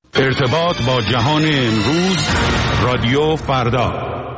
ارتباط با جهان امروز، رادیو فردا.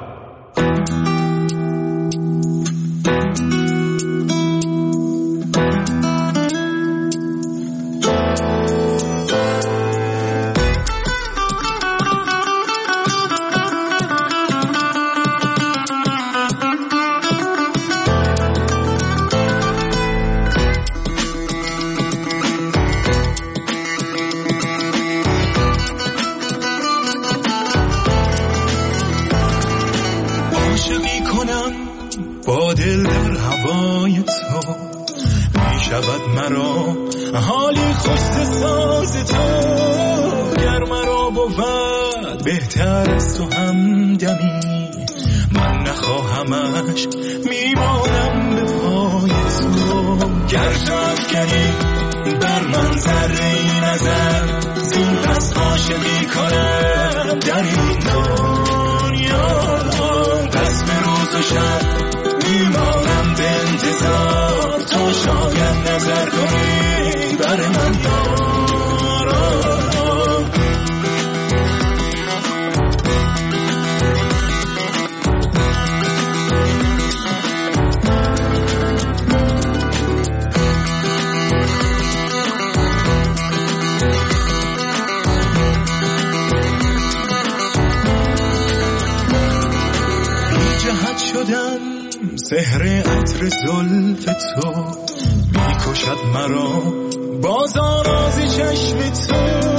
سحر عطر زلف تو میکشد مرا، باز آراز چشم تو.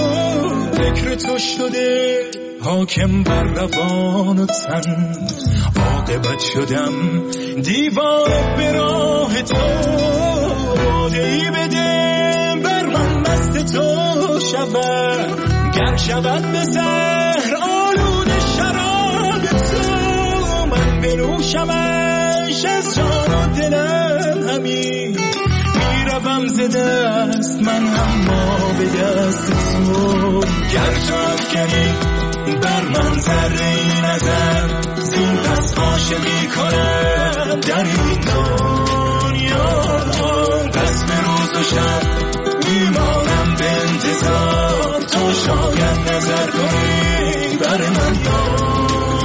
فکر تو شده حاکم بر روان و تن، عاقبت شدم دیوانه به راه تو. باده‌ای بده بر من مست تو شود، گر شود به زهر آلوده شراب تو. من بنوشمش از جان و دلم همین، میروم ز دست من اما به دست تو. گر تو افکنی بر من ذره نظر، زین پس عاشقی کنم در این دنیا. پس به روز و شب میمانم به انتظار، تو شاید نظر کنی بر من یارا.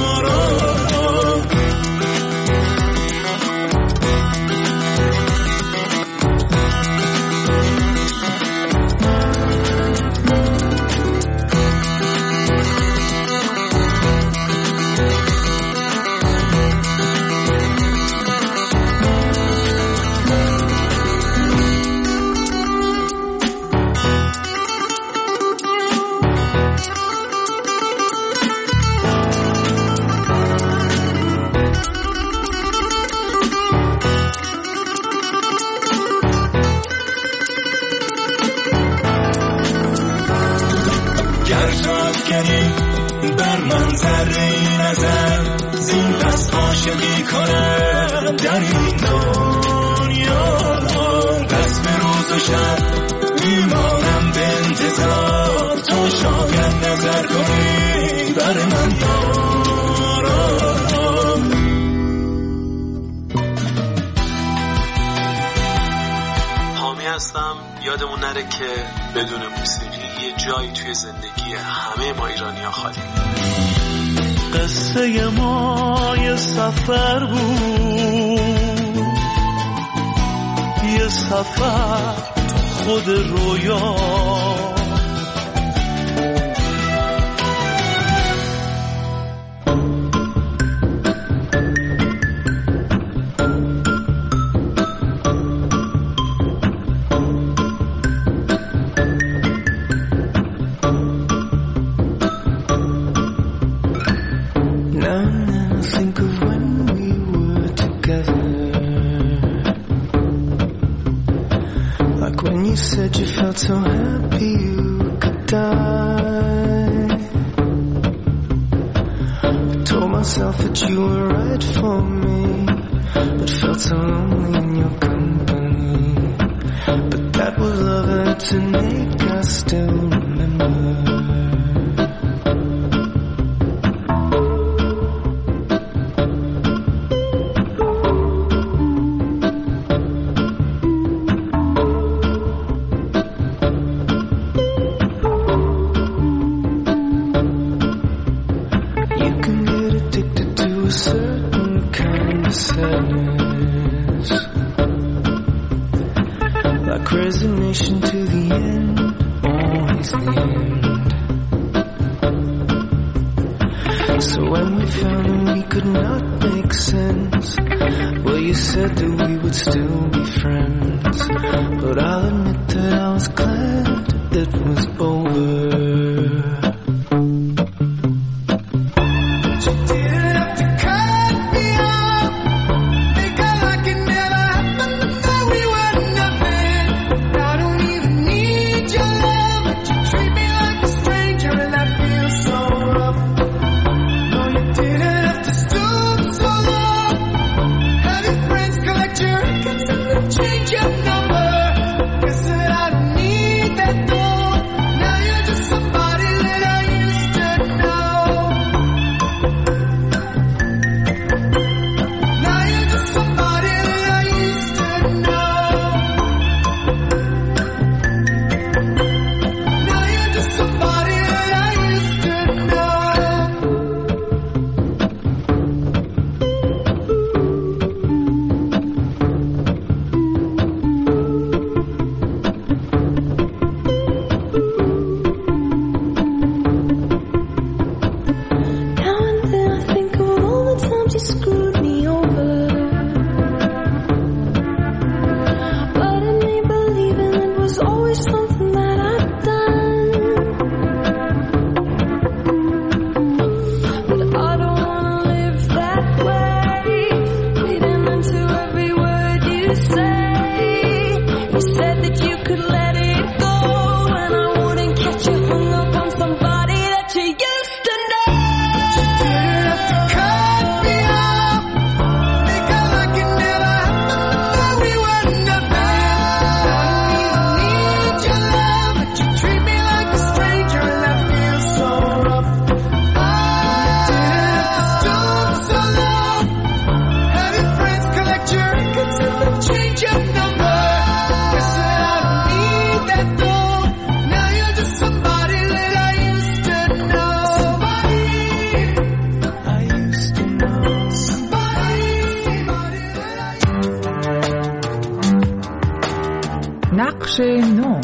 بر من ذره نظر، زین پس عاشقی کنم در این دنیا. پس به روز و شب میمانم به انتظار، تو شاید نظر کنی بر من یارا. حامی هستم. یادمون نره که بدون موسیقی یه جایی توی زندگی همه ما ایرانی‌ها خالی. قصه ما یه سفر بود، یه سفر خود رویا. So happy you could die. I told myself that you were right for me, but felt so lonely in your company. But that was love and to make us still remember. always the end. So when we found we could not make sense, well, you said that we would still be friends. But I'll admit that I was glad it was over. نقش نو.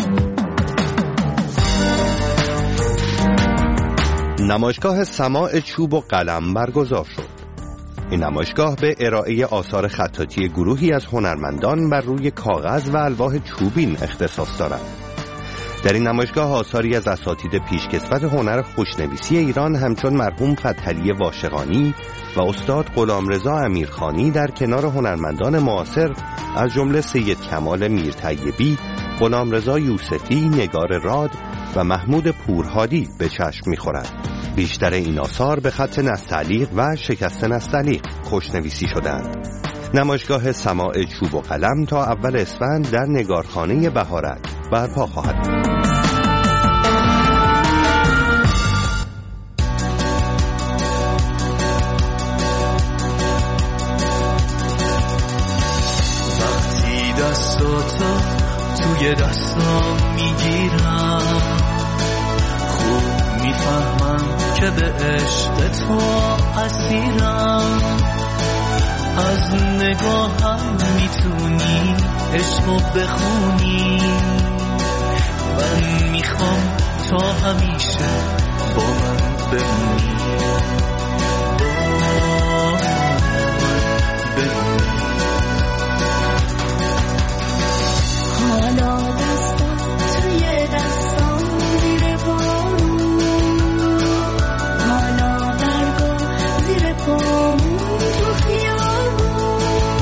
نمایشگاه سماع چوب و قلم برگزار شد. این نمایشگاه به ارائه آثار خطاطی گروهی از هنرمندان بر روی کاغذ و الواح چوبین اختصاص دارد. در این نمایشگاه آثاری از اساتید پیشکسوت هنر خوشنویسی ایران همچون مرحوم فتحعلی واشقانی و استاد غلامرضا امیرخانی در کنار هنرمندان معاصر از جمله سید کمال میرطیبی، غلامرضا یوسفی، نگار راد و محمود پورهادی به چشم می‌خورد. بیشتر این آثار به خط نستعلیق و شکست نستعلیق خوشنویسی شدند. نمایشگاه سماع چوب و قلم تا اول اسفند در نگارخانه بهارک برپا خواهد بود. وقتی دستاتو توی دستام میگیرم، خوب میفهمم که به عشق تو اسیرم. از نگاهم میتونی عشقو بخونی، من میخوام تا همیشه با من بمونی، با من بمونی. حالا دستم توی دستم زیر پامون، حالا برگاه زیر پامون تو خیابون،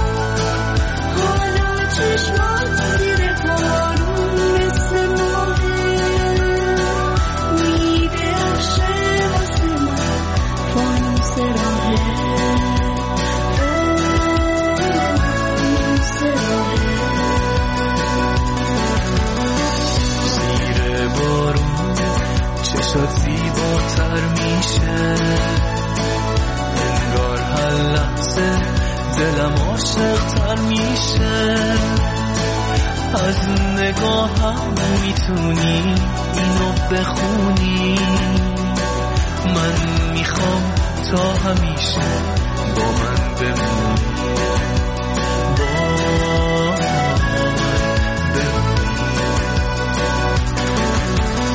حالا چشمات زیر بارون مثل ماهه، میدرخشه واسه من فانوس راهه، فانوس راهه. زیر بارون چشات زیباتر میشه، انگار هر لحظه دلم عاشق‌تر میشه. از نگاهم میتونی اینو بخونی، من میخوام تا همیشه با من بمونی، با من بمونی.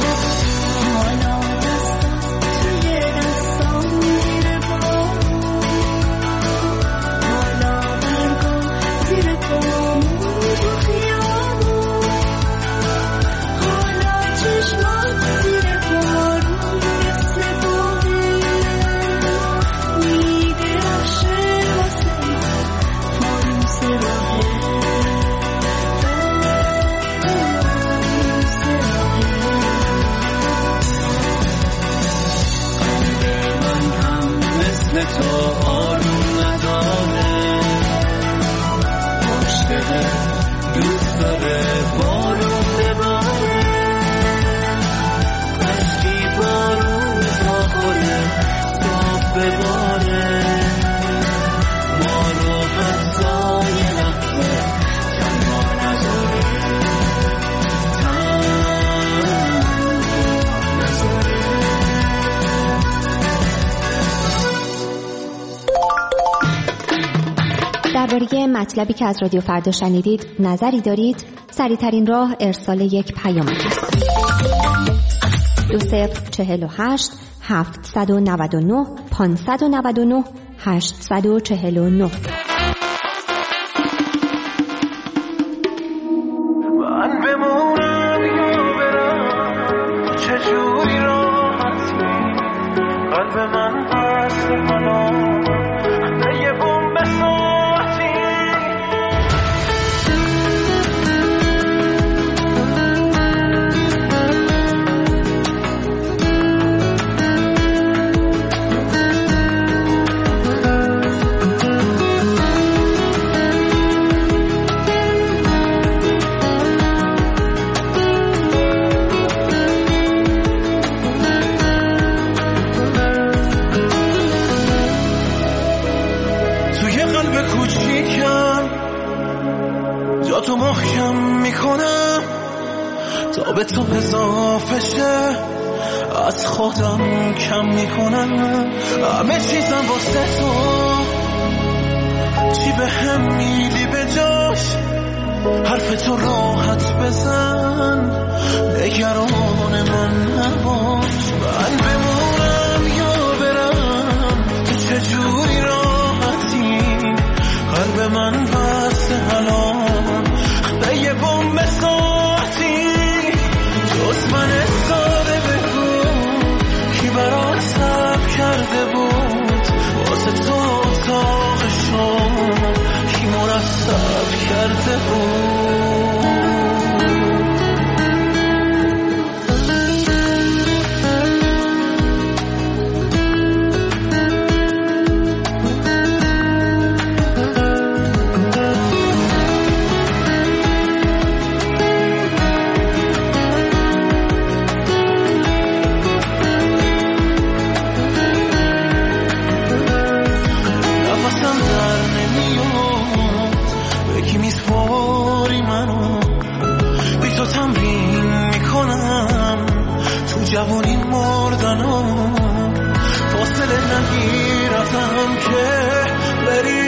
مطلبی که از رادیو فردا شنیدید نظری دارید؟ سریع‌ترین راه ارسال یک پیامک است. 2048 799 599 849. من بمونم یا برم چجوری راحتی قلب من بسته حالا یه بمب ساعتی تو محکم میکنم تا به تو اضافه شه از خودم کم میکنم همه چیزم واسه تو چی به هم میلی به جاش حرف تو راحت بزن نگران من نباش من بمونم یا برم تو چجوری راحتی قلب من بسته الان یه بمب ساعتی جز من ساده بگو کی برات صبر کرده بود واسه تو اتاق شما کی مرتب کرده بود جوانی مردنم فاصله نگیرتم که بری